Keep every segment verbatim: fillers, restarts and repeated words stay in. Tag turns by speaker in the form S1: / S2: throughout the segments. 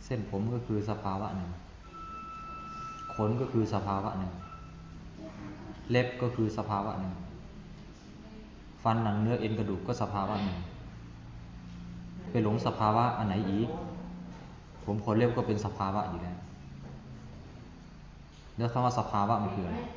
S1: เส้นผมก็คือสภาวะหนึ่งขนก็คือสภาวะหนึ่งเล็บก็คือสภาวะหนึ่งฟันหนังเนื้อเอ็นกระดูกก็สภาวะหนึ่งไปหลงสภาวะอันไหนอีกผมขนเล็บก็เป็นสภาวะอยู่แล้วแล้วคำว่าสภาวะมันคืออะไร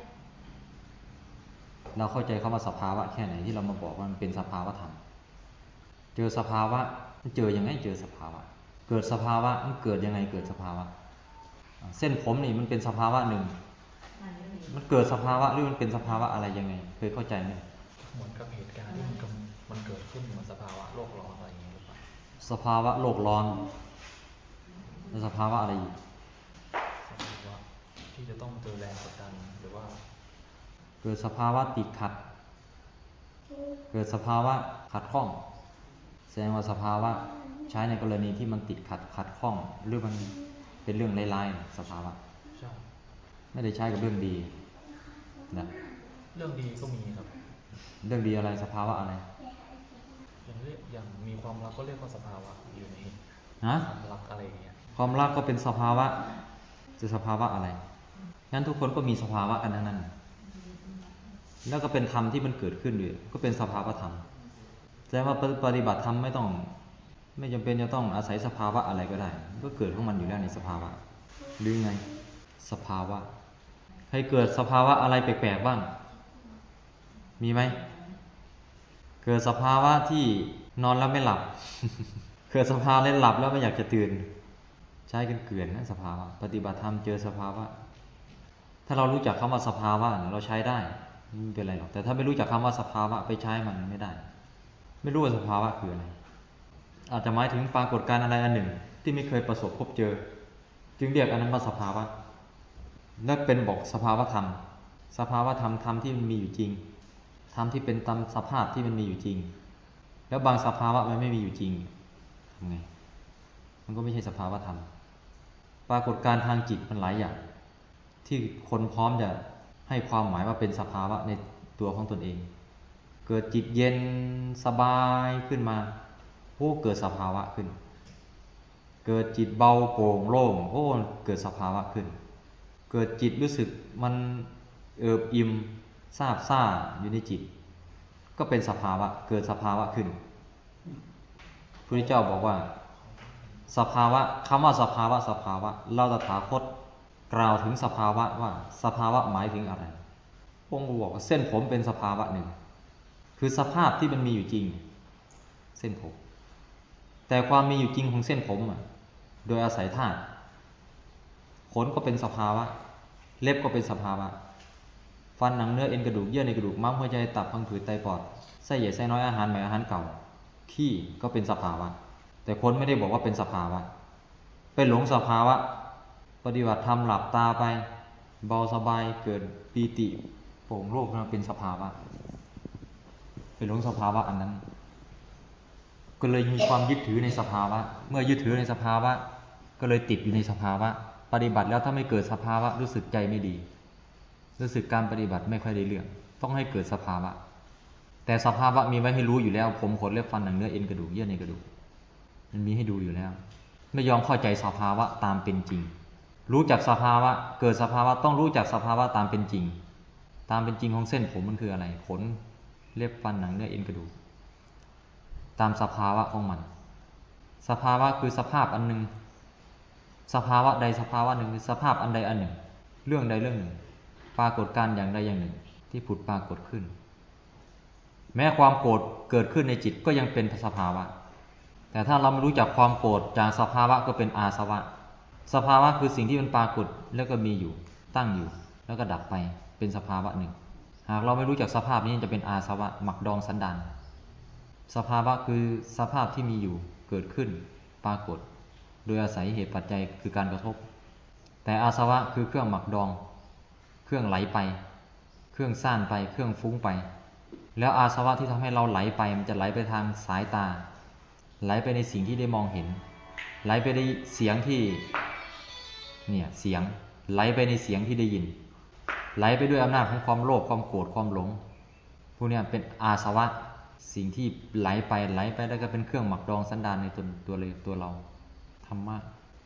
S1: เราเข้าใจคำว่าสภาวะแค่ไหนที่เรามาบอกว่ามันเป็นสภาวะธรรมเจอสภาวะมันเจอยังไงเจอสภาวะเกิดสภาวะมันเกิดยังไงเกิดสภาวะเส้นผมนี่มันเป็นสภาวะหนึ่งมันเกิดสภาวะหรือมันเป็นสภาวะอะไรยังไงเคยเข้าใจไหม
S2: เหมือนกับเหตุการณ์ที่มันมันเกิดขึ้นเหมือนสภาวะโลกร้อนอะไรอย่างเงี้ยหรือเปล่า
S1: สภาวะโลกร้อนแล้วสภาวะอะไรอีก
S2: สภาวะที่จะต้องเจอแรงกดดันหรือว่า
S1: เกิดสภาวะติดขัดเกิดสภาวะขัดข้องแสดงว่าสภาวะใช้ในกรณีที่มันติดขัดขัดข้องหรือมันเป็นเรื่องร้ายๆสภาวะไม่ได้ใช้กับเรื่องดีนะ
S2: เรื่องดีก็มีครับ
S1: เรื่องดีอะไรสภาวะอะไร
S2: อย่างเรียกอย่างมีความรักก็เรียกว่าสภาวะอยู่ในความรักอะไรอย่างเงี้ย
S1: ความรักก็เป็นสภาวะจะสภาวะอะไรงั้นทุกคนก็มีสภาวะกันทั้งนั้นแล้วก็เป็นธรรมที่มันเกิดขึ้นด้วยก็เป็นสภาวะธรรมแสดงว่าปฏิบัติธรรมไม่ต้องไม่จำเป็นจะต้องอาศัยสภาวะอะไรก็ได้ก็เกิดของมันอยู่แล้วในสภาวะหรือไงสภาวะใครเกิดสภาวะอะไรแปลกๆบ้างมีไหมเกิดสภาวะที่นอนแล้วไม่หลับเกิดสภาวะเล่นหลับแล้วไม่อยากจะตื่นใช้กันเกลื่อนนะสภาวะปฏิบัติธรรมเจอสภาวะถ้าเรารู้จักคำว่าสภาวะเราใช้ได้ไม่เป็นไรหรอกแต่ถ้าไม่รู้จักคำว่าสภาวะไปใช้มันไม่ได้ไม่รู้ว่าสภาวะคืออะไรอาจจะหมายถึงปรากฏการณ์อะไรอันหนึ่งที่ไม่เคยประสบพบเจอจึงเรียกอันนั้นว่าสภาวะนั่นเป็นบอกสภาวะธรรมสภาวะธรรมธรรมที่มันมีอยู่จริงธรรมที่เป็นตามสภาพที่มันมีอยู่จริงแล้วบางสภาวะมันไม่มีอยู่จริงทำไงมันก็ไม่ใช่สภาวะธรรมปรากฏการณ์ทางจิตมันหลายอย่างที่คนพร้อมจะให้ความหมายว่าเป็นสภาวะในตัวของตนเองเกิดจิตเย็นสบายขึ้นมาโอ้เกิดสภาวะขึ้นเกิดจิตเบาโปร่งโล่งโอ้เกิดสภาวะขึ้นเกิดจิตรู้สึกมันเอิบอิ่มซาบซ่าอยู่ในจิตก็เป็นสภาวะเกิดสภาวะขึ้นพระพุทธเจ้าบอกว่าสภาวะคำว่าสภาวะสภาวะเราตถาคตกล่าวถึงสภาวะว่าสภาวะหมายถึงอะไรองค์บอกว่าเส้นผมเป็นสภาวะหนึ่งคือสภาพที่มันมีอยู่จริงเส้นผมแต่ความมีอยู่จริงของเส้นผมอ่ะโดยอาศัยธาตุขนก็เป็นสภาวะเล็บก็เป็นสภาวะฟันหนังเนื้อเอ็นกระดูกเยื่อในกระดูกม้ามหัวใจตับพังผืดไตปอดไส้ใหญ่ไส้น้อยอาหารใหม่อาหารเก่าขี้ก็เป็นสภาวะแต่คนไม่ได้บอกว่าเป็นสภาวะเป็นหลงสภาวะปฏิบัติธรรมหลับตาไปเบาสบายเกิดปีติโปร่งโล่งนั่นเป็นสภาวะเป็นหลงสภาวะอันนั้นก็เลยมีความยึดถือในสภาวะเมื่อยึดถือในสภาวะก็เลยติดอยู่ในสภาวะปฏิบัติแล้วถ้าไม่เกิดสภาวะรู้สึกใจไม่ดีรู้สึกการปฏิบัติไม่ค่อยได้เรื่องต้องให้เกิดสภาวะแต่สภาวะมีไว้ให้รู้อยู่แล้วผมขนเล็บฟันหนังเนื้อเอ็นกระดูกเยื่อในกระดูกมันมีให้ดูอยู่แล้วไม่ยอมเข้าใจสภาวะตามเป็นจริงรู้จักสภาวะเกิดสภาวะต้องรู้จักสภาวะตามเป็นจริงตามเป็นจริงของเส้นผมมันคืออะไรขนเล็บฟันหนังเนื้อเอ็นกระดูกตามสภาวะของมันสภาวะคือสภาพอันหนึ่งสภาวะใดสภาวะหนึ่งสภาพอันใดอันหนึ่งเรื่องใดเรื่องหนึ่งปรากฏการณ์อย่างใดอย่างหนึ่งที่ผุดปรากฏขึ้นแม้ความโกรธเกิดขึ้นในจิตก็ยังเป็นสภาวะแต่ถ้าเราไม่รู้จักความโกรธจากสภาวะก็เป็นอาสวะสภาวะคือสิ่งที่มันปรากฏแล้วก็มีอยู่ตั้งอยู่แล้วก็ดับไปเป็นสภาวะหนึ่งหากเราไม่รู้จักสภาพนี้จะเป็นอาสวะหมักดองสันดานสภาวะคือสภาพที่มีอยู่เกิดขึ้นปรากฏโดยอาศัยเหตุปัจจัยคือการกระทบแต่อาสวะคือเครื่องหมักดองเครื่องไหลไปเครื่องซ่านไปเครื่องฟุ้งไปแล้วอาสวะที่ทำให้เราไหลไปมันจะไหลไปทางสายตาไหลไปในสิ่งที่ได้มองเห็นไหลไปในเสียงที่เนี่ยเสียงไหลไปในเสียงที่ได้ยินไหลไปด้วยอำนาจของความโลภความโกรธความหลงพวกนี้เป็นอาสวะสิ่งที่ไหลไปไหลไปแล้วก็เป็นเครื่องหมักดองสันดานในตัวตัวเลยตัวเราธรรมะคื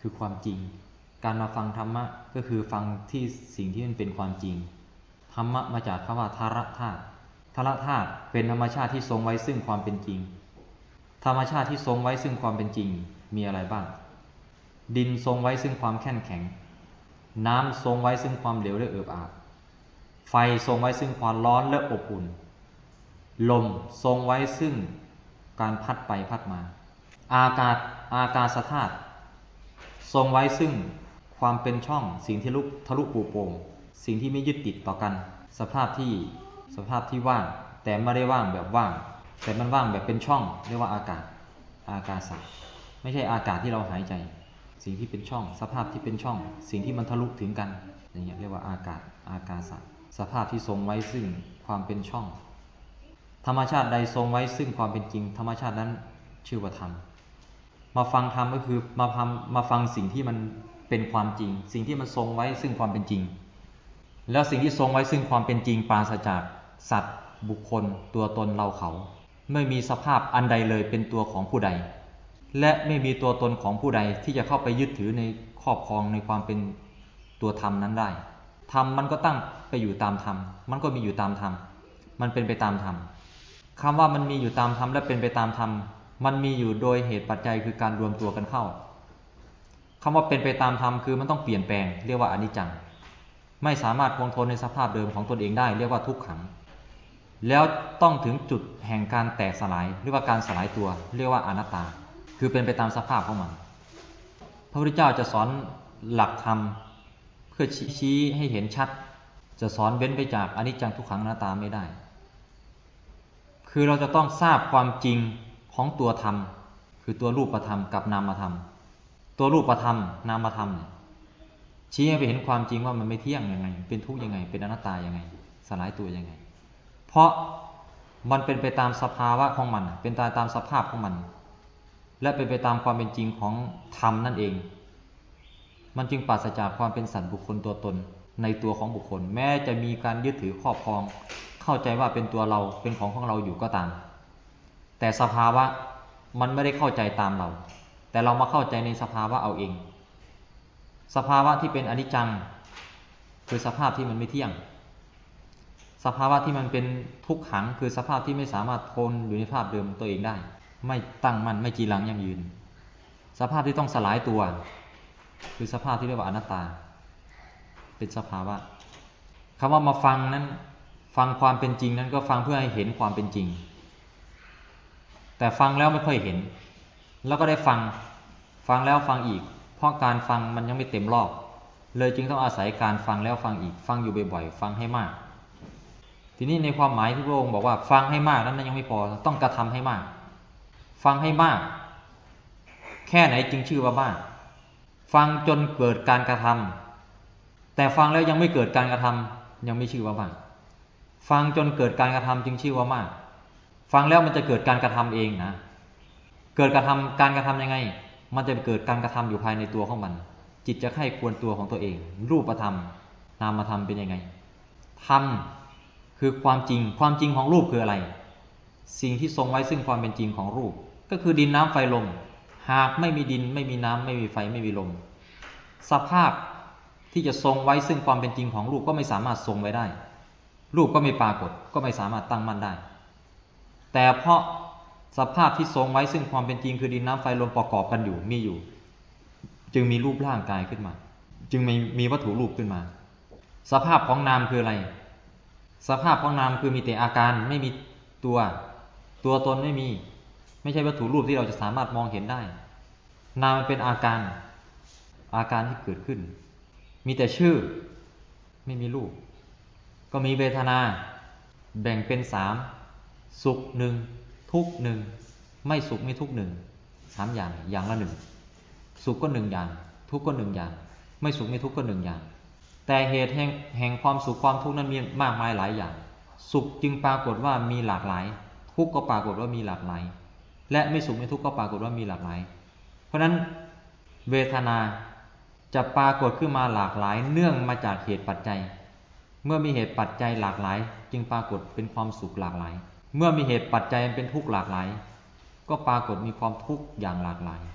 S1: คือความจริงการมาฟังธรรมะก็คือฟังที่สิ่งที่มันเป็นความจริงธรรมะมาจากคำว่าธาระธาตุธาระธาตุเป็นธรรมชาติที่ทรงไว้ซึ่งความเป็นจริงธรรมชาติที่ทรงไว้ซึ่งความเป็นจริงมีอะไรบ้างดินทรงไว้ซึ่งความแข็งแข็งน้ำทรงไว้ซึ่งความเหลวและเอิบอาบไฟทรงไว้ซึ่งความร้อนและอบอุ่นลมทรงไว้ซึ่งการพัดไปพัดมาอากาศอากาศธาตุทรงไว้ซึ่งความเป็นช่องสิ่งที่ลุกทะลุปูโป่งสิ่งที่ไม่ยึดติดต่อกันสภาพที่สภาพที่ว่างแต่ไม่ได้ว่างแบบว่างแต่มันว่างแบบเป็นช่องเรียกว่าอากาศอากาศไม่ใช่อากาศที่เราหายใจสิ่งที่เป็นช่องสภาพที่เป็นช่องสิ่งที่มันทะลุถึงกันอย่างเงี้ยเรียกว่าอากาศอากาศสภาพที่ทรงไว้ซึ่งความเป็นช่องธรรมชาติใดทรงไว้ซึ่งความเป็นจริงธรรมชาตินั้นชื่อว่าธรรมมาฟังธรรมก็คือมาฟังมาฟังสิ่งที่มันเป็นความจริงสิ่งที่มันทรงไว้ซึ่งความเป็นจริงแล้วสิ่งที่ทรงไว้ซึ่งความเป็นจริงปราศจากสัตว์บุคคลตัวตนเราเขาไม่มีสภาพอันใดเลยเป็นตัวของผู้ใดและไม่มีตัวตนของผู้ใดที่จะเข้าไปยึดถือในครอบครองในความเป็นตัวธรรมนั้นได้ธรรมมันก็ตั้งไปอยู่ตามธรรมมันก็มีอยู่ตามธรรมมันเป็นไปตามธรรมคำว่ามันมีอยู่ตามธรรมและเป็นไปตามธรรมมันมีอยู่โดยเหตุปัจจัยคือการรวมตัวกันเข้าคำว่าเป็นไปตามธรรมคือมันต้องเปลี่ยนแปลงเรียกว่าอนิจจังไม่สามารถคงทนในสภาพเดิมของตนเองได้เรียกว่าทุกขังแล้วต้องถึงจุดแห่งการแตกสลายเรียกว่าการสลายตัวเรียกว่าอนัตตาคือเป็นไปตามสภาพของมันพระพุทธเจ้าจะสอนหลักธรรมเพื่อชี้ให้เห็นชัดจะสอนเว้นไปจากอนิจจังทุกขังอนัตตาไม่ได้คือเราจะต้องทราบความจริงของตัวธรรมคือตัวรูปธรรมกับนามธรรมตัวรูปธรรมนามธรรมเนี่ยชี้ให้ไปเห็นความจริงว่ามันไม่เที่ยงยังไงเป็นทุกข์ยังไงเป็นอนัตตายังไงสลายตัวยังไงเพราะมันเป็นไปตามสภาวะของมันเป็นไปตามสภาพของมันและเป็นไปตามความเป็นจริงของธรรมนั่นเองมันจึงปราศจากความเป็นสัตว์บุคคลตัวตนในตัวของบุคคลแม้จะมีการยึดถือครอบครองเข้าใจว่าเป็นตัวเราเป็นของของเราอยู่ก็ตามแต่สภาวะมันไม่ได้เข้าใจตามเราแต่เรามาเข้าใจในสภาวะเอาเองสภาวะที่เป็นอนิจจังคือสภาพที่มันไม่เที่ยงสภาวะที่มันเป็นทุกขังคือสภาพที่ไม่สามารถทนอยู่ในภาพเดิมตัวเองได้ไม่ตั้งมั่นไม่จีรังยั่งยืนสภาพที่ต้องสลายตัวคือสภาพที่เรียกว่าอนัตตาเป็นสภาวะคำว่ามาฟังนั้นฟังความเป็นจริงนั้นก็ฟังเพื่อให้เห็นความเป็นจริงแต่ฟังแล้วไม่ค่อยเห็นแล้วก็ได้ฟังฟังแล้วฟังอีกเพราะการฟังมันยังไม่เต็มรอบเลยจึงต้องอาศัยการฟังแล้วฟังอีกฟังอยู่บ่อยๆฟังให้มากทีนี้ในความหมายที่พระองค์บอกว่าฟังให้มากนั้นยังไม่พอต้องกระทำให้มากฟังให้มากแค่ไหนจึงชื่อว่าบ้าฟังจนเกิดการกระทำแต่ฟังแล้วยังไม่เกิดการกระทำยังไม่ชื่อว่าบ้าฟังจนเกิดการกระทำจึงชื่อว่ามากฟังแล้วมันจะเกิดการกระทำเองนะเกิดกระทำการกระทำยังไงมันจะเกิดการกระทำอยู่ภายในตัวของมันจิตจะไข้ควรตัวของตัวเองรูปธรรมนามธรรมเป็นยังไงธรรมคือความจริงความจริงของรูปคืออะไรสิ่งที่ทรงไว้ซึ่งความเป็นจริงของรูปก็คือดินน้ำไฟลมหากไม่มีดินไม่มีน้ำไม่มีไฟไม่มีลมสภาพที่จะทรงไว้ซึ่งความเป็นจริงของรูปก็ไม่สามารถทรงไว้ได้รูปก็ไม่ปรากฏก็ไม่สามารถตั้งมั่นได้แต่เพราะสภาพที่ทรงไว้ซึ่งความเป็นจริงคือดินน้ำไฟลมประกอบกันอยู่มีอยู่จึงมีรูปร่างกายขึ้นมาจึงมีมีวัตถุรูปขึ้นมาสภาพของนามคืออะไรสภาพของนามคือมีแต่อาการไม่มีตัวตัวตนไม่มีไม่ใช่วัตถุรูปที่เราจะสามารถมองเห็นได้นามมันเป็นอาการอาการที่เกิดขึ้นมีแต่ชื่อไม่มีรูปก็มีเวทนาแบ่งเป็นสามสุขหนึ่งทุกข์หนึ่งไม่สุขไม่ทุกข์หนึ่งสามอย่างอย่างละหนึ่งสุขก็หนึ่งอย่างทุกข์ก็หนึ่งอย่างไม่สุขไม่ทุกข์ก็หนึ่งอย่างแต่เหตุแห่งแห่งความสุขความทุกข์นั้นมีมากมายหลายอย่างสุขจึงปรากฏว่ามีหลากหลายทุกข์ก็ปรากฏว่ามีหลากหลายและไม่สุขไม่ทุกข์ก็ปรากฏว่ามีหลากหลายเพราะฉะนั้นเวทนาจะปรากฏขึ้นมาหลากหลายเนื่องมาจากเหตุปัจจัยเมื่อมีเหตุปัจจัยหลากหลายจึงปรากฏเป็นความสุขหลากหลายเมื่อมีเหตุปัจจัยเป็นทุกข์หลากหลายก็ปรากฏมีความทุกข์อย่างหลากหลาย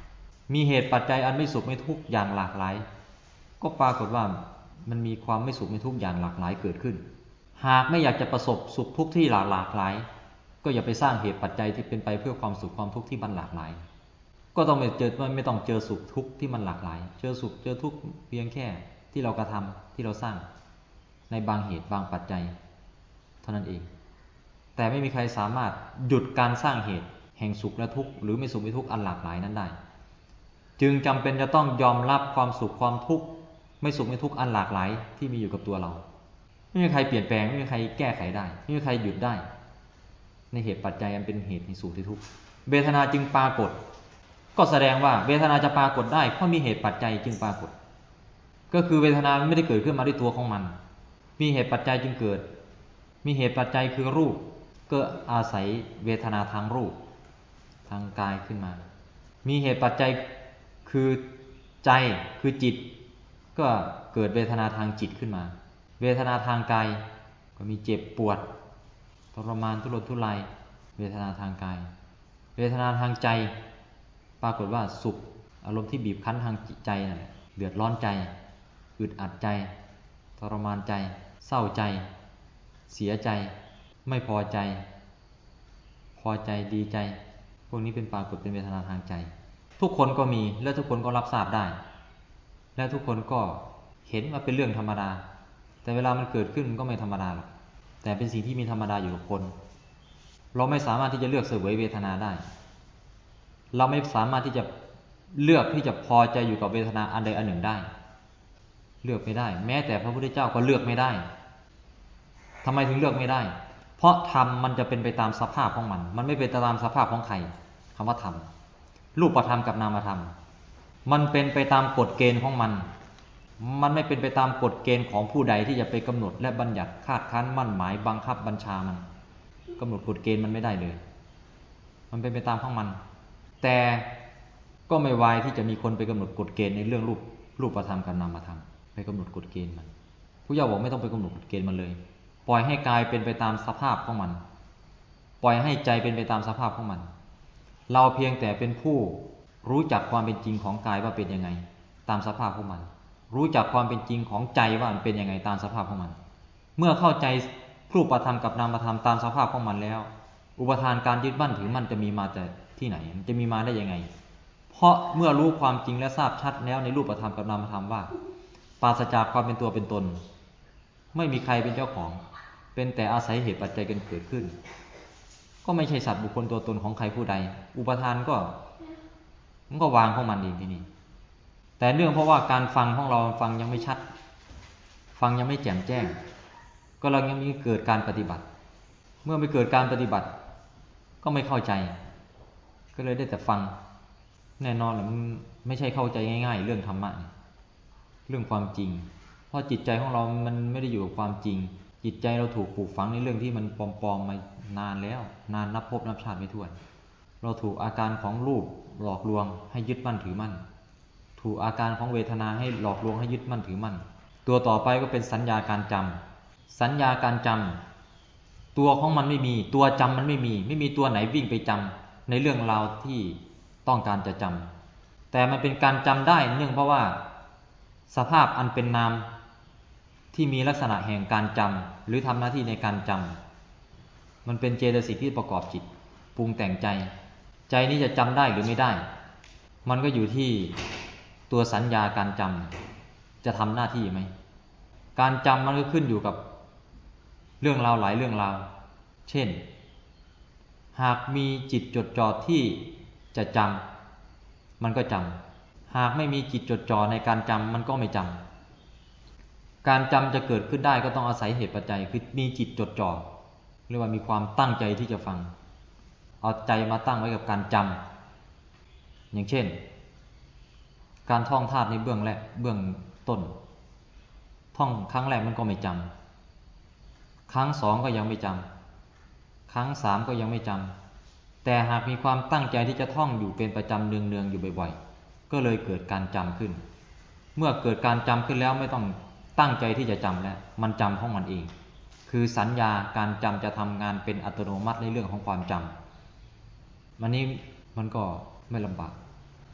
S1: มีเหตุปัจจัยอันไม่สุขไม่ทุกข์อย่างหลากหลายก็ปรากฏว่ามันมีความไม่สุขไม่ทุกข์อย่างหลากหลายเกิดขึ้นหากไม่อยากจะประสบสุขทุกข์ที่หลากหลากหลายก็อย่าไปสร้างเหตุปัจจัยที่เป็นไปเพื่อความสุขความทุกข์ที่มันหลากหลายก็ต้องไม่เจอไม่ต้องเจอสุขทุกข์ที่มันหลากหลายเจอสุขเจอทุกข์เพียงแค่ที่เรากระทำที่เราสร้างในบางเหตุบางปัจจัยเท่านั้นเองแต่ไม่มีใครสามารถหยุดการสร้างเหตุแห่งสุขและทุกข์หรือไม่สุขไม่ทุกข์อันหลากหลายนั้นได้จึงจำเป็นจะต้องยอมรับความสุขความทุกข์ไม่สุขไม่ทุกข์อันหลากหลายที่มีอยู่กับตัวเราไม่มีใครเปลี่ยนแปลงไม่มีใครแก้ไขได้ไม่มีใครหยุดได้ในเหตุปัจจัยอันเป็นเหตุแห่งสุขที่ทุกข์เวทนาจึงปรากฏก็แสดงว่าเวทนาจะปรากฏได้เพราะมีเหตุปัจจัยจึงปรากฏก็คือเวทนาไม่ได้เกิดขึ้นมาด้วยตัวของมันมีเหตุปัจจัยจึงเกิดมีเหตุปัจจัยคือรูปก็อาศัยเวทนาทางรูปทางกายขึ้นมามีเหตุปัจจัยคือใจคือจิตก็เกิดเวทนาทางจิตขึ้นมาเวทนาทางกายก็มีเจ็บปวดทรมานทุรนทุรายเวทนาทางกายเวทนาทางใจปรากฏว่าสุขอารมณ์ที่บีบคั้นทางใจนั่นแหละเดือดร้อนใจอึดอัดใจทรมานใจเศร้าใจเสียใจไม่พอใจพอใจดีใจพวกนี้เป็นปรากฏเป็นเวทนาทางใจทุกคนก็มีและทุกคนก็รับทราบได้และทุกคนก็เห็นว่าเป็นเรื่องธรรมดาแต่เวลามันเกิดขึ้นมันก็ไม่ธรรมดาหรอกแต่เป็นสิ่งที่มีธรรมดาอยู่กับคนเราไม่สามารถที่จะเลือกเสวยเวทนาได้เราไม่สามารถที่จะเลือกที่จะพอใจอยู่กับเวทนาอันใดอันหนึ่งได้เลือกไม่ได้แม้แต่พระพุทธเจ้าก็เลือกไม่ได้ทำไมถึงเลือกไม่ได้เพราะธรรมมันจะเป็นไปตามสภาพของมันมันไม่เป็นไปตามสภาพของใครคำว่าธรรมรูปธรรมกับนามธรรมมันเป็นไปตามกฎเกณฑ์ของมันมันไม่เป็นไปตามกฎเกณฑ์ของผู้ใดที่จะไปกำหนดและบัญญัติคาดคั้นมั่นหมายบังคับบัญชามันกำหนดกฎเกณฑ์มันไม่ได้เลยมันเป็นไปตามของมันแต่ก็ไม่วายที่จะมีคนไปกำหนดกฎเกณฑ์ในเรื่องรูปรูปธรรมกับนามธรรมไปกำหนดกฎเกณฑ์มันผู้เจ้าบอกไม่ต้องไปกำหนดกฎเกณฑ์มันเลยปล่อยให้กายเป็นไปตามสภาพของมันปล่อยให้ใจเป็นไปตามสภาพของมันเราเพียงแต่เป็นผู้รู้จักความเป็นจริงของกายว่าเป็นยังไงตามสภาพของมันรู้จักความเป็นจริงของใจว่ามันเป็นยังไงตามสภาพของมันเมื่อเข้าใจรูปธรรมกับนามธรรมตามสภาพของมันแล้วอุปทานการยึดมั่นถือมั่นจะมีมาแต่ที่ไหนมันจะมีมาได้ยังไงเพราะเมื่อรู้ความจริงและทราบชัดแล้วในรูปธรรมกับนามธรรมว่าปราศจากความเป็นตัวเป็นตนไม่มีใครเป็นเจ้าของเป็นแต่อาศัยเหตุปัจจัยกันเกิดขึ้นก็ไม่ใช่สัตว์บุคคลตัวตนของใครผู้ใดอุปทานก็มันก็วางของมันเองที่นี่แต่เนื่องเพราะว่าการฟังของเราฟังยังไม่ชัดฟังยังไม่แจ่มแจ้งก็เรายังมีเกิดการปฏิบัติเมื่อไม่เกิดการปฏิบัติก็ไม่เข้าใจก็เลยได้แต่ฟังแน่นอนแหละมันไม่ใช่เข้าใจง่ายๆเรื่องธรรมะเรื่องความจริงเพราะจิตใจของเรามันไม่ได้อยู่กับความจริงจิตใจเราถูกปลูกฝังในเรื่องที่มันปลอมๆมานานแล้วนานนับภพนับชาติไม่ถ้วนเราถูกอาการของรูปหลอกลวงให้ยึดมั่นถือมั่นถูกอาการของเวทนาให้หลอกลวงให้ยึดมั่นถือมั่นตัวต่อไปก็เป็นสัญญาการจำสัญญาการจำตัวของมันไม่มีตัวจำมันไม่มีไม่มีตัวไหนวิ่งไปจำในเรื่องราวที่ต้องการจะจำแต่มันเป็นการจำได้เนื่องเพราะว่าสภาพอันเป็นนามที่มีลักษณะแห่งการจำหรือทำหน้าที่ในการจำมันเป็นเจตสิกที่ประกอบจิตปรุงแต่งใจใจนี้จะจำได้หรือไม่ได้มันก็อยู่ที่ตัวสัญญาการจำจะทำหน้าที่ไหมการจำมันก็ขึ้นอยู่กับเรื่องราวหลายเรื่องราวเช่นหากมีจิตจดจ่อที่จะจำมันก็จำหากไม่มีจิตจดจ่อในการจำมันก็ไม่จำการจำจะเกิดขึ้นได้ก็ต้องอาศัยเหตุปัจจัยคือมีจิตจดจ่อเรียกว่ามีความตั้งใจที่จะฟังเอาใจมาตั้งไว้กับการจำอย่างเช่นการท่องธาตุในเบื้องแรกเบื้องต้นท่องครั้งแรกมันก็ไม่จำครั้งสองก็ยังไม่จำครั้งสามก็ยังไม่จำแต่หากมีความตั้งใจที่จะท่องอยู่เป็นประจำเนืองๆอยู่บ่อยๆก็เลยเกิดการจำขึ้นเมื่อเกิดการจำขึ้นแล้วไม่ต้องตั้งใจที่จะจำแล้วมันจำของมันเองคือสัญญาการจำจะทำงานเป็นอัตโนมัติในเรื่องของความจำมันนี้มันก็ไม่ลำบาก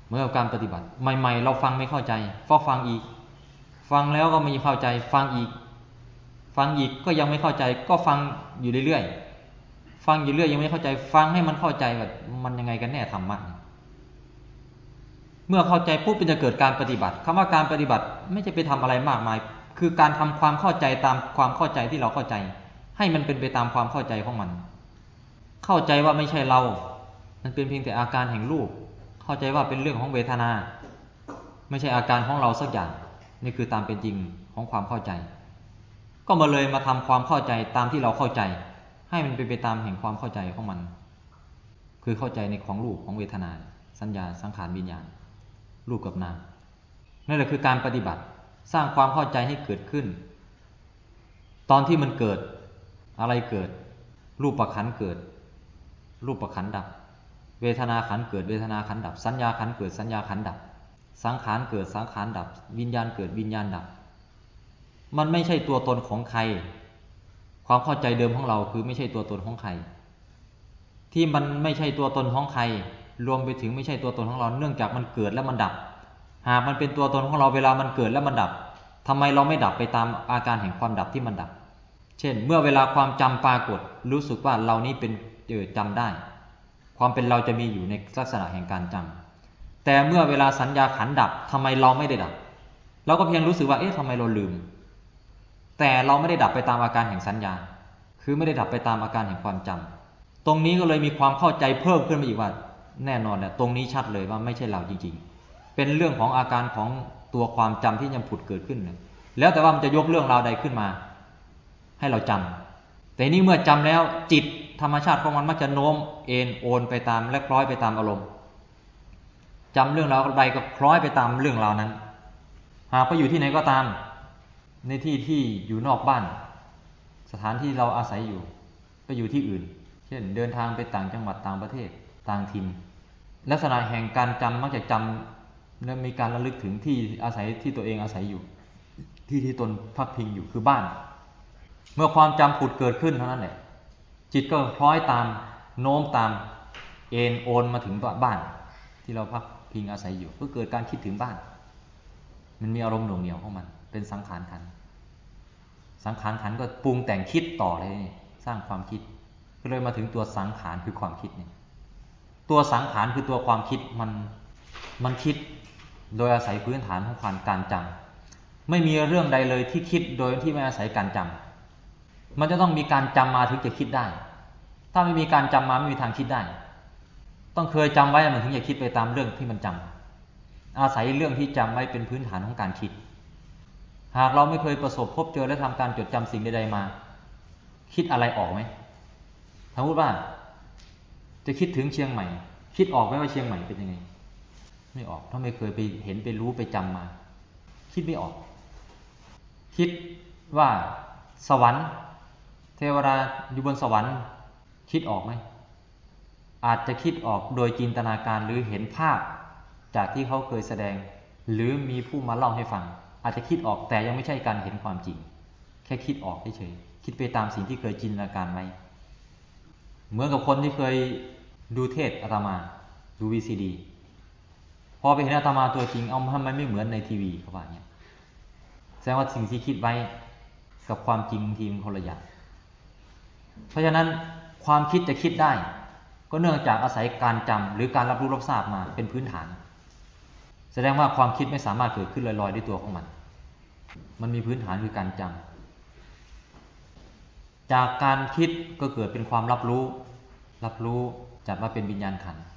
S1: เหมือนกับการปฏิบัติใหม่ๆเราฟังไม่เข้าใจก็ฟังอีกฟังแล้วก็ไม่เข้าใจฟังอีกฟังอีกก็ยังไม่เข้าใจก็ฟังอยู่เรื่อยๆฟังอยู่เรื่อยยังไม่เข้าใจฟังให้มันเข้าใจว่ามันยังไงกันแน่ธรรมะเมื่อเข้าใจปุ๊บมันจะเกิดการปฏิบัติคำว่าการปฏิบัติไม่ใช่ไปทำอะไรมากมายคือการทำความเข้าใจตามความเข้าใจที่เราเข้าใจให้มันเป็นไปตามความเข้าใจของมันเข้าใจว่าไม่ใช่เรามันเป็นเพียงแต่อาการแห่งรูปเข้าใจว่าเป็นเรื่องของเวทนาไม่ใช่อาการของเราสักอย่างนี่คือตามเป็นจริงของความเข้าใจก็มาเลยมาทำความเข้าใจตามที่เราเข้าใจให้มันเป็นไปตามแห่งความเข้าใจของมันคือเข้าใจในของรูปของเวทนาสัญญาสังขารวิญญาณรูปกับนามนั่นแหละคือการปฏิบัติสร้างความเข้าใจให้เกิดขึ้นตอนที่มันเกิดอะไรเกิดรูปประขันเกิดรูปประขันดับเวทนาขันเกิดเวทนาขันดับสัญญาขันเกิดสัญญาขันดับสังขารเกิดสังขารดับวิญญาณเกิดวิญญาณดับมันไม่ใช่ตัวตนของใครความเข้าใจเดิมของเราคือไม่ใช่ตัวตนของใครที่มันไม่ใช่ตัวตนของใครรวมไปถึงไม่ใช่ตัวตนของเราเนื่องจากมันเกิดแล้วมันดับหากมันเป็นตัวตนของเราเวลามันเกิดแล้วมันดับทำไมเราไม่ดับไปตามอาการแห่งความดับที่มันดับเช่นเมื่อเวลาความจำปรากฏรู้สึกว่าเรานี้เป็นเออจำได้ความเป็นเราจะมีอยู่ในลักษณะแห่งการจำแต่เมื่อเวลาสัญญาขันดับทำไมเราไม่ได้ดับเราก็เพียงรู้สึกว่าเอ๊ะทำไมเราลืมแต่เราไม่ได้ดับไปตามอาการแห่งสัญญาคือไม่ได้ดับไปตามอาการแห่งความจำตรงนี้ก็เลยมีความเข้าใจเพิ่มขึ้นมาอีกว่าแน่นอนแหละตรงนี้ชัดเลยว่าไม่ใช่เราจริงๆเป็นเรื่องของอาการของตัวความจำที่ยังผุดเกิดขึ้นเลยแล้วแต่ว่ามันจะยกเรื่องราวใดขึ้นมาให้เราจำแต่นี่เมื่อจำแล้วจิตธรรมชาติของมันมักจะโน้มเอ็นโอนไปตามและคล้อยไปตามอารมณ์จำเรื่องราวใดก็คล้อยไปตามเรื่องราวนั้นหากไปอยู่ที่ไหนก็ตามในที่ที่อยู่นอกบ้านสถานที่เราอาศัยอยู่ไปอยู่ที่อื่นเช่นเดินทางไปต่างจังหวัดต่างประเทศต่างถิ่นลักษณะแห่งการจำมักจะจำและมีการระลึกถึงที่อาศัยที่ตัวเองอาศัยอยู่ที่ที่ตนพักพิงอยู่คือบ้านเมื่อความจำผุดเกิดขึ้นเท่านั้นแหละจิตก็คล้อยตามโน้มตามเอ็นโอนมาถึงบ้านที่เราพักพิงอาศัยอยู่ก็เกิดการคิดถึงบ้านมันมีอารมณ์หน่วงเหนี่ยวของมันเป็นสังขารขันธ์สังขารขันธ์ก็ปรุงแต่งคิดต่อเลยสร้างความคิดก็เลยมาถึงตัวสังขารคือความคิดนี่ตัวสังขารคือตัวความคิดมันมันคิดโดยอาศัยพื้นฐานของความการจำไม่มีเรื่องใดเลยที่คิดโดยที่ไม่อาศัยการจำมันจะต้องมีการจำมาถึงจะคิดได้ถ้าไม่มีการจำมาไม่มีทางคิดได้ต้องเคยจำไว้มันถึงจะคิดไปตามเรื่องที่มันจำอาศัยเรื่องที่จำไว้เป็นพื้นฐานของการคิดหากเราไม่เคยประสบพบเจอและทำการจดจำสิ่งใดๆมาคิดอะไรออกไหมสมมติว่าจะคิดถึงเชียงใหม่คิดออกไหมว่าเชียงใหม่เป็นยังไงไม่ออกถ้าไม่เคยไปเห็นไปรู้ไปจำมาคิดไม่ออกคิดว่าสวรรค์เทวดาอยู่บนสวรรค์คิดออกไหมอาจจะคิดออกโดยจินตนาการหรือเห็นภาพจากที่เขาเคยแสดงหรือมีผู้มาเล่าให้ฟังอาจจะคิดออกแต่ยังไม่ใช่การเห็นความจริงแค่คิดออกเฉยๆคิดไปตามสิ่งที่เคยจินตนาการไว้เหมือนกับคนที่เคยดูเทศอาตมาดู วี ซี ดี พอไปเห็นอาตมาตัวจริงเอาทำไมไม่เหมือนในทีวีเขาว่าอย่างนี้แสดงว่าสิ่งที่คิดไว้กับความจริงทีมคนละอย่างเพราะฉะนั้นความคิดจะคิดได้ก็เนื่องจากอาศัยการจำหรือการรับรู้รับทราบมาเป็นพื้นฐานแสดงว่าความคิดไม่สามารถเกิดขึ้นลอยๆด้วยตัวของมันมันมีพื้นฐานคือการจำจากการคิดก็เกิดเป็นความรับรู้รับรู้จัดว่าเป็นวิญญาณขันธ์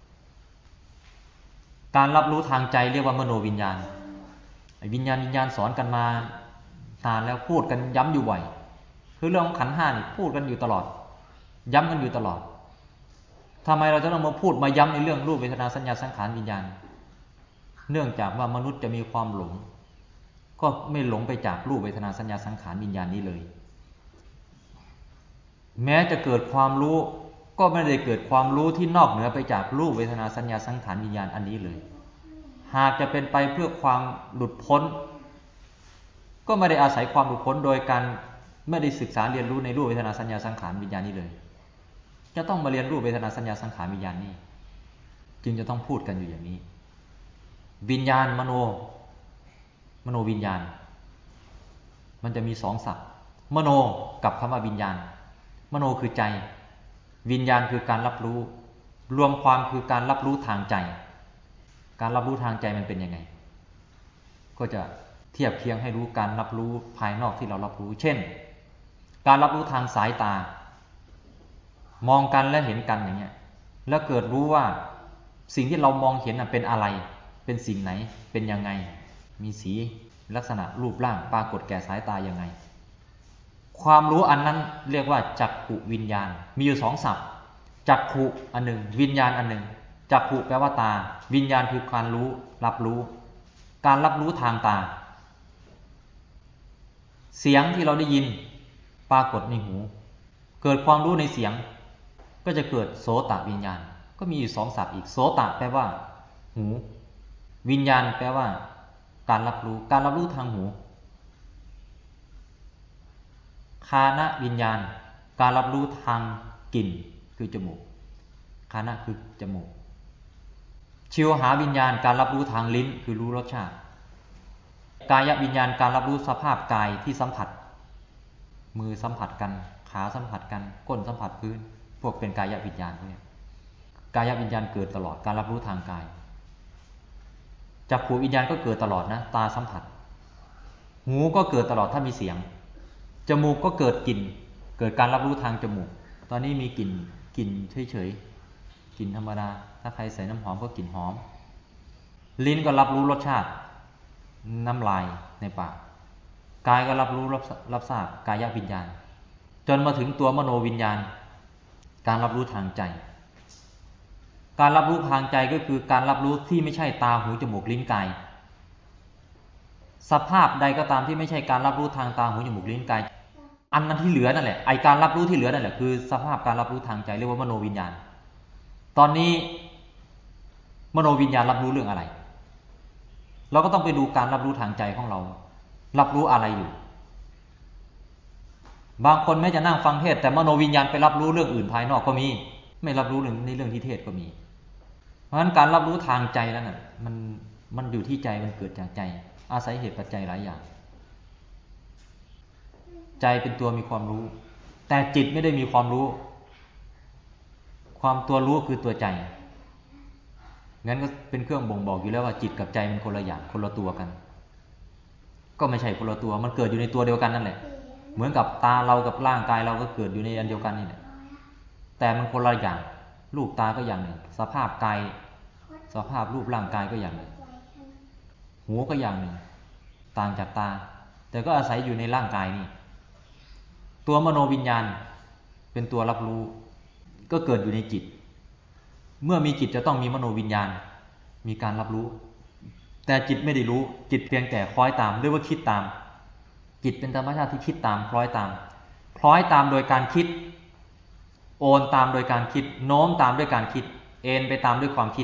S1: การรับรู้ทางใจเรียกว่ามโนวิญญาณวิญญาณวิญญาณสอนกันมานานแล้วพูดกันย้ำอยู่บ่อยคือเรื่องของขันธ์ห้านี่พูดกันอยู่ตลอดย้ำกันอยู่ตลอดทำไมเราจะต้องมาพูดมาย้ำในเรื่องรูปเวทนาสัญญาสังขารวิญญาณเนื่องจากว่ามนุษย์จะมีความหลงก็ไม่หลงไปจากรูปเวทนาสัญญาสังขารวิญญาณนี้เลยแม้จะเกิดความรู้ก็ไม่ได้เกิดความรู้ที่นอกเหนือไปจากรูปเวทนาสัญญาสังขารวิญญาณอันนี้เลยหากจะเป็นไปเพื่อความหลุดพ้นก็ไม่ได้อาศัยความหลุดพ้นโดยการไม่ได้ศึกษาเรียนรู้ในรูปเวทนาสัญญาสังขารวิญญาณนี้เลยจะต้องมาเรียนรูปเวทนาสัญญาสังขารวิญญาณนี้จึงจะต้องพูดกันอยู่อย่างนี้วิญญาณมโนมโนวิญญาณมันจะมีสองศัพท์มโนกับคำว่าวิญญาณมโนคือใจวิญญาณคือการรับรู้รวมความคือการรับรู้ทางใจการรับรู้ทางใจมันเป็นยังไงก็จะเทียบเคียงให้รู้การรับรู้ภายนอกที่เรารับรู้เช่นการรับรู้ทางสายตามองกันและเห็นกันอย่างเงี้ยแล้วเกิดรู้ว่าสิ่งที่เรามองเห็นเป็นอะไรเป็นสิ่งไหนเป็นยังไงมีสีลักษณะรูปร่างปรากฏแก่สายตายังไงความรู้อันนั้นเรียกว่าจักขุวิญญาณมีอยู่สองศัพท์จักขุอันหนึ่งวิญญาณอันหนึ่งจักขุแปลว่าตาวิญญาณคือการรู้รับรู้การรับรู้ทางตาเสียงที่เราได้ยินปรากฏในหูเกิดความรู้ในเสียงก็จะเกิดโสตวิญญาณก็มีอยู่สองศัพท์อีกโสตแปลว่าหูวิญญาณแปลว่าการรับรู้การรับรู้ทางหูคานะวิญญาณการรับรู้ทางกลิ่นคือจมูกคานะคือจมูกชิวหาวิญญาณการรับรู้ทางลิ้นคือรู้รสชาติกายวิญญาณการรับรู้สภาพกายที่สัมผัสมือสัมผัสกันขาสัมผัสกันก้นสัมผัสพื้นพวกเป็นกายวิญญาณพวกนี้กายวิญญาณเกิดตลอดการรับรู้ทางกายจักขุวิญญาณก็เกิดตลอดนะตาสัมผัสหูก็เกิดตลอดถ้ามีเสียงจมูกก็เกิดกลิ่นเกิดการรับรู้ทางจมูกตอนนี้มีกลิ่นกลิ่นเฉยๆกลิ่นธรรมดาถ้าใครใส่น้ำหอมก็กลิ่นหอมลิ้นก็รับรู้รสชาติน้ำลายในปากกายก็รับรู้รับรับทราบกายวิญญาณจนมาถึงตัวมโนวิญญาณการรับรู้ทางใจการรับรู้ทางใจก็คือการรับรู้ที่ไม่ใช่ตาหูจมูกลิ้นกายสภาพใดก็ตามที่ไม่ใช่การรับรู้ทางตาหูจมูกลิ้นกายอันนั้นที่เหลือนั่นแหละไอการรับรู้ที่เหลือนั่นแหละคือสภาพการรับรู้ทางใจเรียกว่ามโนวิญญาณตอนนี้มโนวิญญาณรับรู้เรื่องอะไรเราก็ต้องไปดูการรับรู้ทางใจของเรารับรู้อะไรอยู่บางคนแม้จะนั่งฟังเทศแต่มโนวิญญาณไปรับรู้เรื่องอื่นภายนอกก็มีไม่รับรู้ในเรื่องที่เทศก็มีเพราะฉะนั้นการรับรู้ทางใจแล้วน่ะมันมันอยู่ที่ใจมันเกิดจากใจอาศัยเหตุปัจจัยหลายอย่างใจเป็นตัวมีความรู้แต่จิตไม่ได้มีความรู้ความตัวรู้คือตัวใจงั้นก็เป็นเครื่องบ่งบอกอยู่แล้วว่าจิตกับใจมันคนละอย่างคนละตัวกันก็ไม่ใช่คนละตัวมันเกิดอยู่ในตัวเดียวกันนั่นแหละเหมือนกับตาเรากับร่างกายเราก็เกิดอยู่ในอันเดียวกันนี่แหละแต่มันคนละอย่างรูปตาก็อย่างหนึ่งสภาพกายสภาพรูปร่างกายก็อย่างหนึ่งหูก็อย่างหนึ่งต่างจากตาแต่ก็อาศัยอยู่ในร่างกายนี่ตัวมโนวิญญาณเป็นตัวรับรู้ก็เกิดอยู่ในจิตเมื่อมีจิตจะต้องมีมโนวิญญาณมีการรับรู้แต่จิตไม่ได้รู้จิตเพียงแต่คล้อยตามเรียกว่าคิดตามจิตเป็นธรรมชาติที่คิดตามคล้อยตามคล้อยตามโดยการคิดโอนตามโดยการคิดโน้มตามด้วยการคิดเอ็นไปตามด้วยความคิด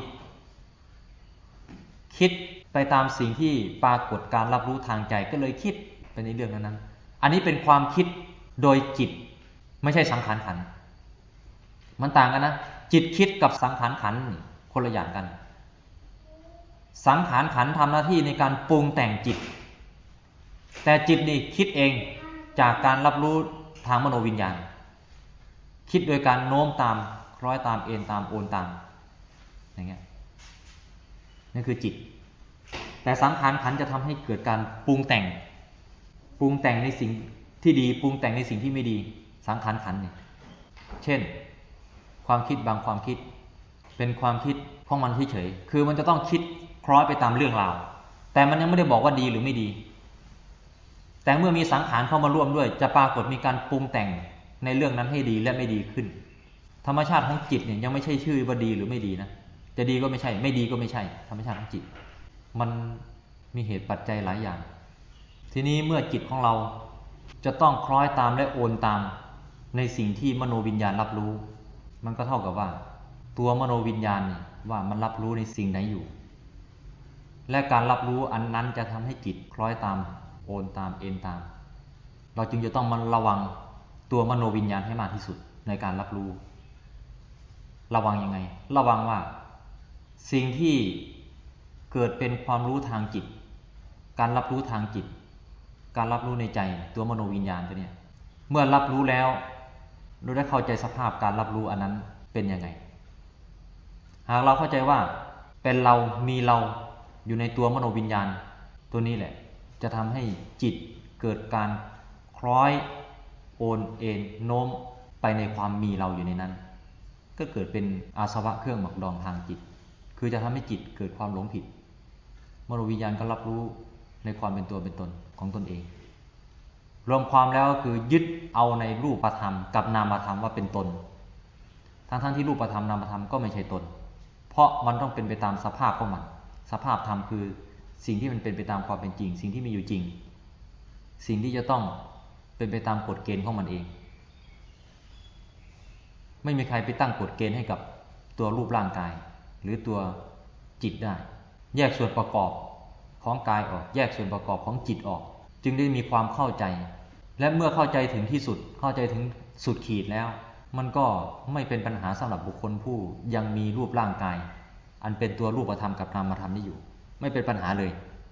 S1: คิดไปตามสิ่งที่ปรากฏการรับรู้ทางใจก็เลยคิดไปในเรื่องนั้นๆอันนี้เป็นความคิดโดยจิตไม่ใช่สังขารขันธ์มันต่างกันนะจิตคิดกับสังขารขันธ์คนละอย่างกันสังขารขันธ์ทำหน้าที่ในการปรุงแต่งจิตแต่จิตนี่คิดเองจากการรับรู้ทางมโนวิญญาณคิดโดยการโน้มตามคล้อยตามเอ็นตามโอนตามอย่างเงี้ยนั่นคือจิตแต่สังขารขันธ์จะทำให้เกิดการปรุงแต่งปรุงแต่งในสิ่งที่ดีปรุงแต่งในสิ่งที่ไม่ดีสังขารขันธ์เนี่ยเช่นความคิดบางความคิดเป็นความคิดของมันเฉยๆคือมันจะต้องคิดคล้อยไปตามเรื่องราวแต่มันยังไม่ได้บอกว่าดีหรือไม่ดีแต่เมื่อมีสังขารเข้ามาร่วมด้วยจะปรากฏมีการปรุงแต่งในเรื่องนั้นให้ดีและไม่ดีขึ้นธรรมชาติของจิตเนี่ยยังไม่ใช่ชื่อว่าดีหรือไม่ดีนะจะดีก็ไม่ใช่ไม่ดีก็ไม่ใช่ธรรมชาติของจิตมันมีเหตุปัจจัยหลายอย่างทีนี้เมื่อจิตของเราจะต้องคล้อยตามและโอนตามในสิ่งที่มโนวิญญาณรับรู้มันก็เท่ากับว่าตัวมโนวิญญาณเนี่ยว่ามันรับรู้ในสิ่งไหนอยู่และการรับรู้อันนั้นจะทำให้จิตคล้อยตามโอนตามเอ็นตามเราจึงจะต้องมาระวังตัวมโนวิญญาณให้มากที่สุดในการรับรู้ระวังยังไงระวังว่าสิ่งที่เกิดเป็นความรู้ทางจิตการรับรู้ทางจิตการรับรู้ในใจตัวมโนวิญญาณตัวเนี้ยเมื่อรับรู้แล้วเราได้เข้าใจสภาพการรับรู้อันนั้นเป็นยังไงหากเราเข้าใจว่าเป็นเรามีเราอยู่ในตัวมโนวิญญาณตัวนี้แหละจะทำให้จิตเกิดการคล้อยโอนเอ็นโน้มไปในความมีเราอยู่ในนั้นก็เกิดเป็นอาสวะเครื่องหมักดองทางจิตคือจะทำให้จิตเกิดความหลงผิดมโนวิญญาณก็รับรู้ในความเป็นตัวเป็นตนของตนเองรวมความแล้วก็คือยึดเอาในรูปธรรมกับนามธรรมว่าเป็นตนทั้งทั้งที่รูปธรรมนามธรรมก็ไม่ใช่ตนเพราะมันต้องเป็นไปตามสภาพของมันสภาพธรรมคือสิ่งที่มันเป็นไปตามความเป็นจริงสิ่งที่มีอยู่จริงสิ่งที่จะต้องเป็นไปตามกฎเกณฑ์ของมันเองไม่มีใครไปตั้งกฎเกณฑ์ให้กับตัวรูปร่างกายหรือตัวจิตได้แยกส่วนประกอบของกายออกแยกส่วนประกอบของจิตออกจึงได้มีความเข้าใจและเมื่อเข้าใจถึงที่สุดเข้าใจถึงสุดขีดแล้วมันก็ไม่เป็นปัญหาสำหรับบุคคลผู้ยังมีรูปร่างกายอันเป็นตัวรูปธรรมกับนามธรรมนี้อยู่ไม่เป็นปัญหาเลย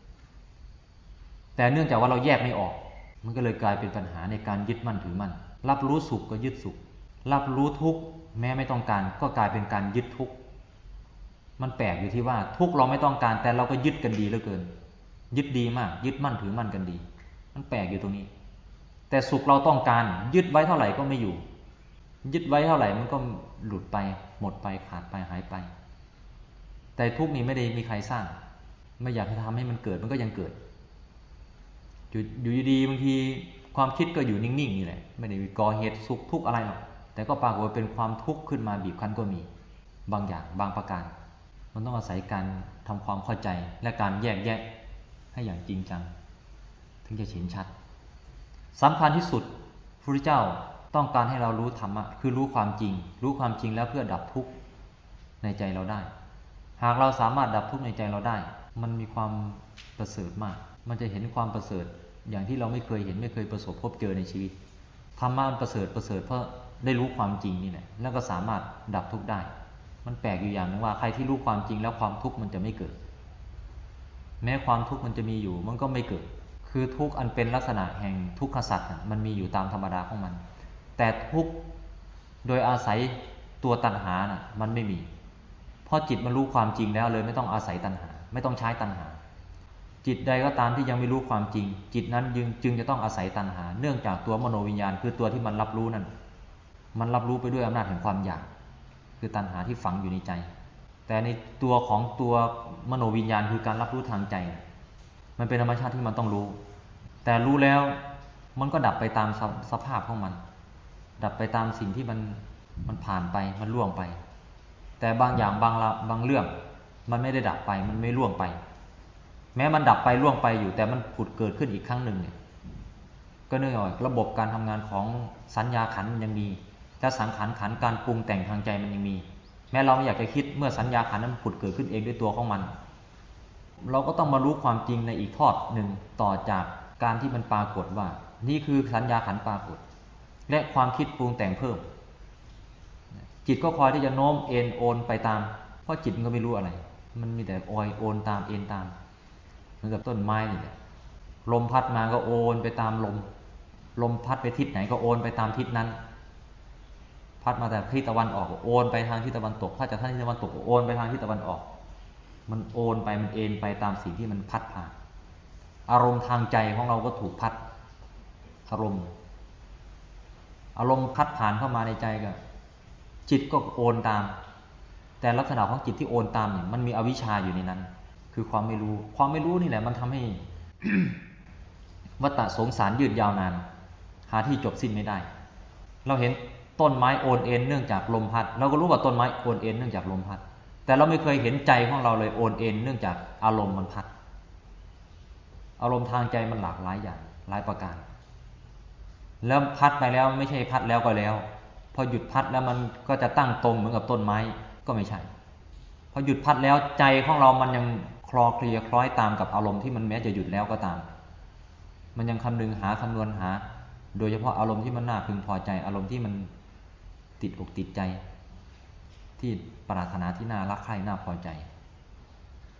S1: แต่เนื่องจากว่าเราแยกไม่ออกมันก็เลยกลายเป็นปัญหาในการยึดมั่นถือมั่นรับรู้สุขก็ยึดสุขรับรู้ทุกข์แม้ไม่ต้องการก็กลายเป็นการยึดทุกข์มันแปลกอยู่ที่ว่าทุกข์เราไม่ต้องการแต่เราก็ยึดกันดีเหลือเกินยึดดีมากยึดมั่นถือมั่นกันดีมันแปลกอยู่ตรงนี้แต่สุขเราต้องการยึดไว้เท่าไหร่ก็ไม่อยู่ยึดไว้เท่าไหร่มันก็หลุดไปหมดไปขาดไปหายไปแต่ทุกข์นี้ไม่ได้มีใครสร้างไม่อยากให้ทำให้มันเกิดมันก็ยังเกิดอยู่ดีๆบางทีความคิดก็อยู่นิ่งๆนี่แหละไม่ได้ก่อเหตุสุขทุกข์อะไรหรอกแต่ก็ปรากฏว่าเป็นความทุกข์ขึ้นมาบีบคั้นก็มีบางอย่างบางประการมันต้องอาศัยการทำความเข้าใจและการแยกแยะให้อย่างจริงจังถึงจะเห็นชัดสำคัญที่สุดพระพุทธเจ้าต้องการให้เรารู้ธรรมะคือรู้ความจริงรู้ความจริงแล้วเพื่อดับทุกข์ในใจเราได้หากเราสามารถดับทุกข์ในใจเราได้มันมีความประเสริฐมากมันจะเห็นความประเสริฐอย่างที่เราไม่เคยเห็นไม่เคยประสบพบเจอในชีวิตธรรมะมันประเสริฐประเสริฐเพราะได้รู้ความจริงนี่แหละแล้วก็สามารถดับทุกข์ได้มันแปลกอยู่อย่างนึงว่าใครที่รู้ความจริงแล้วความทุกข์มันจะไม่เกิดแม้ความทุกข์มันจะมีอยู่มันก็ไม่เกิดคือทุกข์อันเป็นลักษณะแห่งทุกขสัจจะมันมีอยู่ตามธรรมดาของมันแต่ทุกข์โดยอาศัยตัวตัณหาน่ะมันไม่มีเพราะจิตมันรู้ความจริงแล้วเลยไม่ต้องอาศัยตัณหาไม่ต้องใช้ตัณหาจิตใดก็ตามที่ยังไม่รู้ความจริงจิตนั้นจึงจึงจะต้องอาศัยตัณหาเนื่องจากตัวมโนวิญญาณคือตัวที่มันรับรู้นั้นมันรับรู้ไปด้วยอำนาจแห่งความอยากคือตัณหาที่ฝังอยู่ในใจแต่ในตัวของตัวมโนวิญญาณคือการรับรู้ทางใจมันเป็นธรรมชาติที่มันต้องรู้แต่รู้แล้วมันก็ดับไปตามสภาพของมันดับไปตามสิ่งที่มันมันผ่านไปมันล่วงไปแต่บางอย่างบางละบางเรื่องมันไม่ได้ดับไปมันไม่ล่วงไปแม้มันดับไปล่วงไปอยู่แต่มันผุดเกิดขึ้นอีกครั้งหนึ่งเนี่ยก็เนื่องจากระบบการทำงานของสัญญาขันธ์มันยังมีและสังขารขันธ์การปรุงแต่งทางใจมันยังมีแม้เราไม่อยากจะคิดเมื่อสัญญาขันธ์นั้นผุดเกิดขึ้นเองด้วยตัวของมันเราก็ต้องมารู้ความจริงในอีกทอดหนึ่งต่อจากการที่มันปรากฏว่านี่คือสัญญาขันธ์ปรากฏและความคิดปรุงแต่งเพิ่มจิตก็คอยที่จะโน้มเอ็นโอนไปตามเพราะจิตมันก็ไม่รู้อะไรมันมีแต่ออยโอนตามเอ็นตามเหมือนกับต้นไม้นี่แหละลมพัดมาก็โอนไปตามลมลมพัดไปทิศไหนก็โอนไปตามทิศนั้นพัดมาแต่ทิศตะวันออกก็โอนไปทางทิศตะวันตกพัดจากทางทิศตะวันตกก็โอนไปทางทิศตะวันออกมันโอนไปมันเอ็นไปตามสิ่งที่มันพัดผ่านอารมณ์ทางใจของเราก็ถูกพัดอารมณ์อารมณ์พัดผ่านเข้ามาในใจก็จิตก็โอนตามแต่ลักษณะของจิตที่โอนตามเนี่ยมันมีอวิชชาอยู่ในนั้นคือความไม่รู้ความไม่รู้นี่แหละมันทำให้ วัฏสงสารยืดยาวนานหาที่จบสิ้นไม่ได้เราเห็นต้นไม้โอนเอ็นเนื่องจากลมพัดเราก็รู้ว่าต้นไม้โอนเอ็นเนื่องจากลมพัดแต่เราไม่เคยเห็นใจของเราเลยโอนเอ็นเนื่องจากอารมณ์มันพัดอารมณ์ทางใจมันหลากหลายอย่างหลายประการแล้วพัดไปแล้วไม่ใช่พัดแล้วก็แล้วพอหยุดพัดแล้วมันก็จะตั้งตรงเหมือนกับต้นไม้ก็ไม่ใช่พอหยุดพัดแล้วใจของเรามันยังคลอเคลียคล้อยตามกับอารมณ์ที่มันแม้จะหยุดแล้วก็ตามมันยังคำนึงหาคำนวณหาโดยเฉพาะอารมณ์ที่มันน่าพึงพอใจอารมณ์ที่มันติดอกติดใจที่ปรารถนาที่น่ารักใคร่น่าพอใจ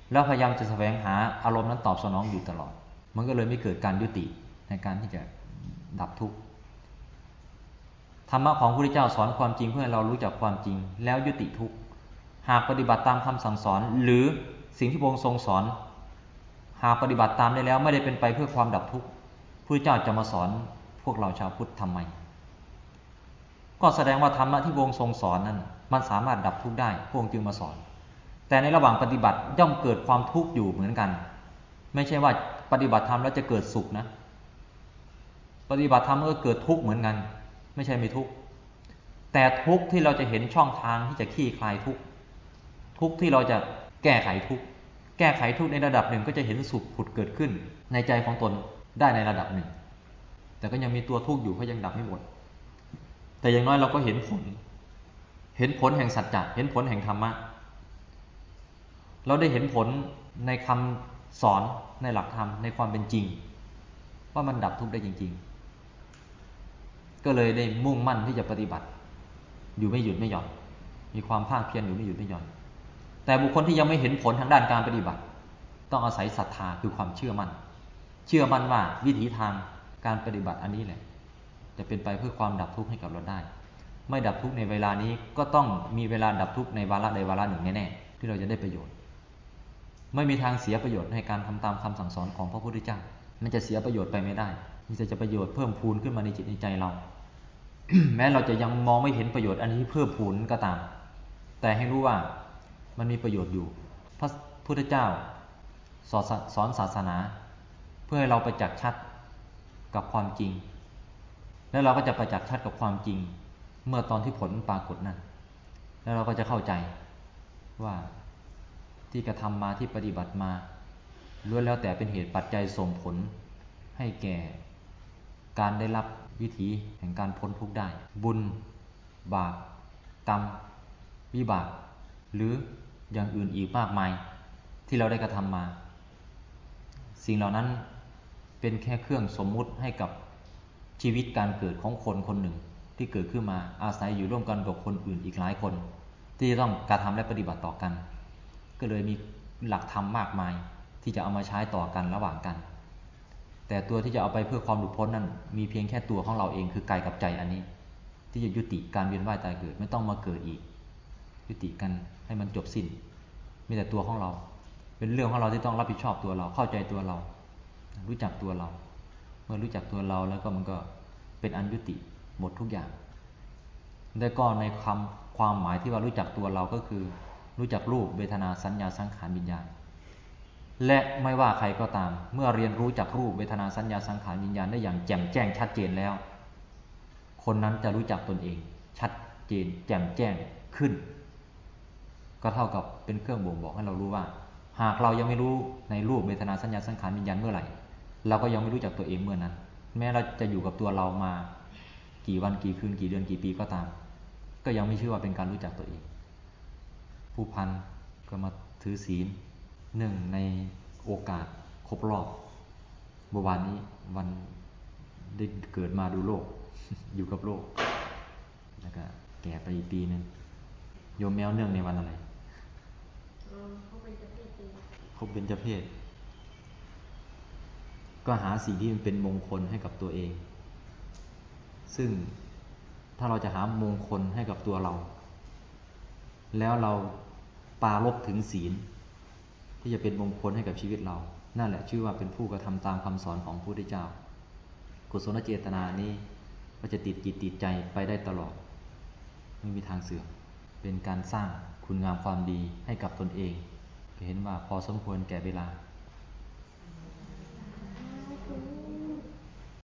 S1: แล้วพยายามจะแสวงหาอารมณ์นั้นตอบสนองอยู่ตลอดมันก็เลยไม่เกิดการยุติในการที่จะดับทุกข์ธรรมะของพระพุทธเจ้าสอนความจริงเพื่อให้เรารู้จักความจริงแล้วยุติทุกข์หากปฏิบัติตามคำสั่งสอนหรือสิ่งที่พระองค์ทรงสอนหากปฏิบัติตามได้แล้วไม่ได้เป็นไปเพื่อความดับทุกข์พระพุทธเจ้าจะมาสอนพวกเราชาวพุทธทำไมก็แสดงว่าธรรมะที่พระองค์ทรงสอนนั้นมันสามารถดับทุกข์ได้พระองค์จึงมาสอนแต่ในระหว่างปฏิบัติย่อมเกิดความทุกข์อยู่เหมือนกันไม่ใช่ว่าปฏิบัติธรรมแล้วจะเกิดสุขนะปฏิบัติธรรมก็เกิดทุกข์เหมือนกันไม่ใช่ไม่ทุกข์แต่ทุกข์ที่เราจะเห็นช่องทางที่จะคลี่คลายทุกข์ทุกข์ที่เราจะแก้ไขทุกข์แก้ไขทุกข์ในระดับหนึ่งก็จะเห็นสุขผุดเกิดขึ้นในใจของตนได้ในระดับหนึ่งแต่ก็ยังมีตัวทุกข์อยู่เพราะยังดับไม่หมดแต่อย่างน้อยเราก็เห็นผลเห็นผลแห่งสัจจะเห็นผลแห่งธรรมะเราได้เห็นผลในคำสอนในหลักธรรมในความเป็นจริงว่ามันดับทุกข์ได้จริงๆก็เลยได้มุ่งมั่นที่จะปฏิบัติอยู่ไม่หยุดไม่หย่อนมีความภาคเพียรอยู่ไม่หยุดไม่หย่อนแต่บุคคลที่ยังไม่เห็นผลทางด้านการปฏิบัติต้องอาศัยศรัทธาคือความเชื่อมั่นเชื่อมั่นว่าวิถีทางการปฏิบัติอันนี้แหละจะเป็นไปเพื่อความดับทุกข์ให้กับเราได้ไม่ดับทุกข์ในเวลานี้ก็ต้องมีเวลาดับทุกข์ในวาระใดวาระหนึ่งแน่ๆที่เราจะได้ประโยชน์ไม่มีทางเสียประโยชน์ในการทำตามคำสั่งสอนของพระพุทธเจ้ามันจะเสียประโยชน์ไปไม่ได้มันจะจะประโยชน์เพิ่มพูนขึ้นมาในจิตในใจเรา แม้เราจะยังมองไม่เห็นประโยชน์อันนี้เพิ่มพูนก็ตามแต่ให้รู้ว่ามันมีประโยชน์อยู่พระพุทธเจ้าสอนสอนศาสนาเพื่อให้เราประจักษ์ชัดกับความจริงแล้วเราก็จะประจักษ์ชัดกับความจริงเมื่อตอนที่ผลปรากฏนั้นแล้วเราก็จะเข้าใจว่าที่กระทำมาที่ปฏิบัติมาล้วนแล้วแต่เป็นเหตุปัจจัยส่งผลให้แก่การได้รับวิถีแห่งการพ้นทุกข์ได้บุญบาปกรรมวิบากหรืออย่างอื่นอีกมากมายที่เราได้กระทำมาสิ่งเหล่านั้นเป็นแค่เครื่องสมมุติให้กับชีวิตการเกิดของคนคนหนึ่งที่เกิดขึ้นมาอาศัยอยู่ร่วมกันกับคนอื่นอีกหลายคนที่จะต้องกระทำและปฏิบัติต่อกันก็เลยมีหลักธรรมมากมายที่จะเอามาใช้ต่อกันระหว่างกันแต่ตัวที่จะเอาไปเพื่อความหลุดพ้นนั้นมีเพียงแค่ตัวของเราเองคือกายกับใจอันนี้ที่จะยุติการเวียนว่ายตายเกิดไม่ต้องมาเกิดอีกยุติกันให้มันจบสิ้นมีแต่ตัวของเราเป็นเรื่องของเราที่ต้องรับผิดชอบตัวเราเข้าใจตัวเรารู้จักตัวเราเมื่อรู้จักตัวเราแล้วก็มันก็เป็นอันยุติหมดทุกอย่างได้ก็ในคำความหมายที่ว่ารู้จักตัวเราก็คือรู้จักรูปเวทนาสัญญาสังขารวิญญาณและไม่ว่าใครก็ตามเมื่อเรียนรู้จักรูปเวทนาสัญญาสังขารวิญญาณได้อย่างแจ่มแจ้งชัดเจนแล้วคนนั้นจะรู้จักตนเองชัดเจนแจ่มแจ้งขึ้นก็เท่ากับเป็นเครื่องบ่งบอกให้เรารู้ว่าหากเรายังไม่รู้ในรูปเวทนาสัญญาสังขารวิญญาณเมื่อไหร่เราก็ยังไม่รู้จักตัวเองเมื่อนั้นแม้เราจะอยู่กับตัวเรามากี่วันกี่คืนกี่เดือนกี่ปีก็ตามก็ยังไม่ชื่อว่าเป็นการรู้จักตัวเองผู้พันก็มาถือศีลหนึ่งในโอกาสครบรอบเมื่อวานนี้วันได้เกิดมาดูโลก อยู่กับโลกแล้วก็แก่ไปอีกปีนึงโยมแมวเนื่องในวันอะไรเขาเป็นเจ้าเพศเขาเป็นเจ้าเพศก็หาสิ่งที่มันเป็นมงคลให้กับตัวเองซึ่งถ้าเราจะหามงคลให้กับตัวเราแล้วเราปรารภถึงศีลที่จะเป็นมงคลให้กับชีวิตเรานั่นแหละชื่อว่าเป็นผู้กระทำตามคำสอนของพระพุทธเจ้ากุศลเจตนานี้ก็จะติดจิตติดใจไปได้ตลอดไม่มีทางเสื่อมเป็นการสร้างคุณงามความดีให้กับตนเองเห็นว่าพอสมควรแก่เวลา